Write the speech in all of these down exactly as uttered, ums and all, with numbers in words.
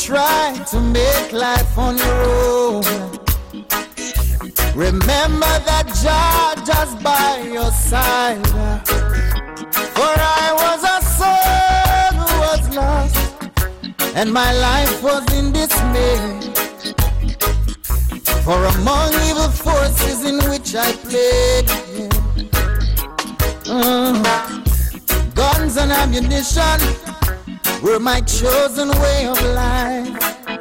try to make life on your own, remember that Jah just by your side. For I was a soul who was lost, and my life was in dismay. For among evil forces in which I played, yeah. uh, guns and ammunition were my chosen way of life.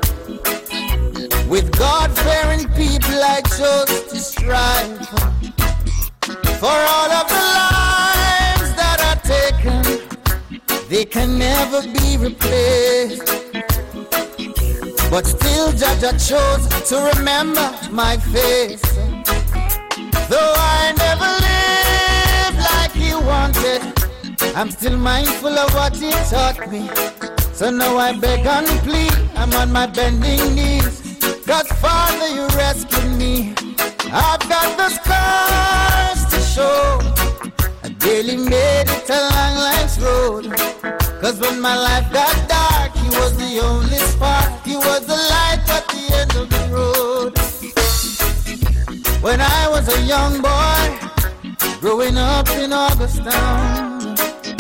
With God-fearing people I chose to strive. For all of the lives that are taken, they can never be replaced. But still Jah chose to remember my face. Though I never lived like he wanted, I'm still mindful of what he taught me. So now I beg and plead, I'm on my bending knees. God, Father, you rescued me. I've got the scars to show. I barely made it along life's road. Cause when my life got dark, he was the only spark. He was the light at the end of the road. When I was a young boy, growing up in Augustown,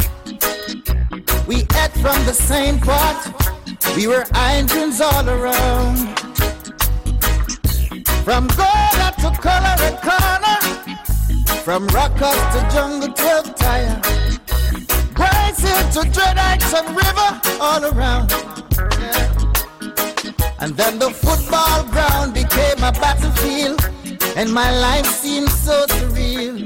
we ate from the same pot. We were irons all around. From Gola to Colorado Corner, from Rockers to Jungle twelve Tire, Bryce Hill to Dread Heights and River, all around. Yeah. And then the football ground became a battlefield, and my life seemed so surreal.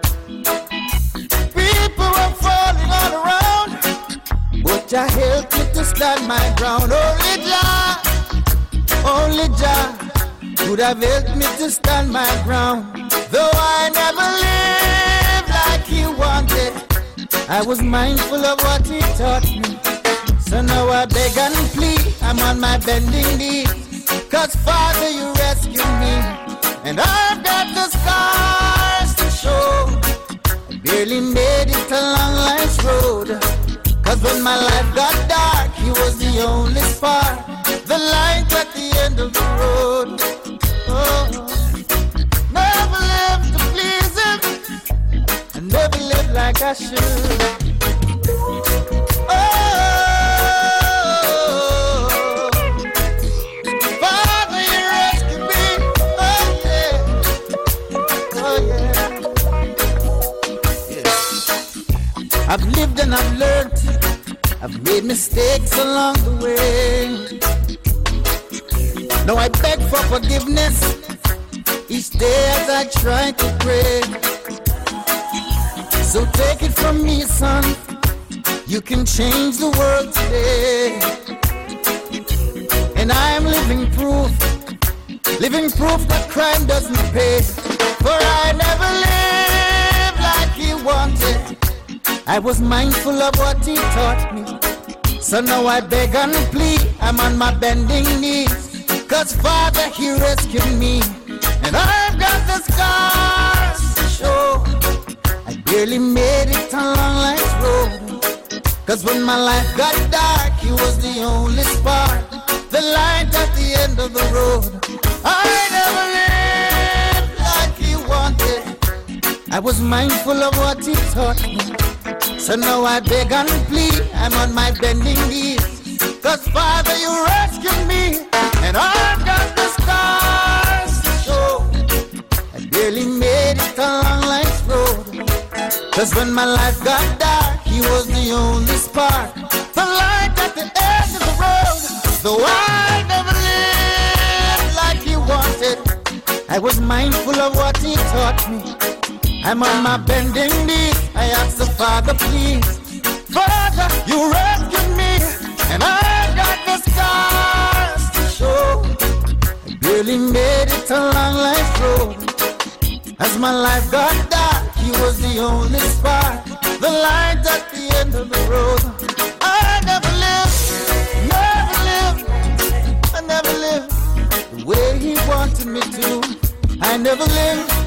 People were falling all around, but Jah helped me to stand my ground. Only Jah, only Jah could have helped me to stand my ground. Though I never lived like he wanted, I was mindful of what he taught me. So now I beg and plead, I'm on my bending knees. Cause Father, you rescued me, and I've got the scars to show. I barely made it along life's road. Cause when my life got dark, he was the only spark, the light at the end of the road. Oh, never lived to please him, I never lived like I should. Oh, Father, you rescued me. Oh yeah, oh yeah, yeah. I've lived and I've learned, I've made mistakes along the way. Now I beg for forgiveness each day as I try to pray. So take it from me, son, you can change the world today. And I am living proof, living proof that crime doesn't pay. For I never lived like he wanted, I was mindful of what he taught me. So now I beg and plead, I'm on my bending knees. Cause Father, he rescued me, and I've got the scars to show. I barely made it along life's road. Cause when my life got dark, he was the only spark, the light at the end of the road. I never lived like he wanted, I was mindful of what he taught me. So now I beg and plead, I'm on my bending knees. Cause Father, you rescued me, and I've got the scars to show. I barely made it along life's road. Cause when my life got dark, he was the only spark, the light at the end of the road. Though I never lived like he wanted, I was mindful of what he taught me. I'm on my bending knees, I ask the Father, please. Father, you rescued me, and I got the scars to show. I barely made it along life's road. As my life got dark, he was the only spark, the light at the end of the road. I never lived, never lived, I never lived the way he wanted me to. I never lived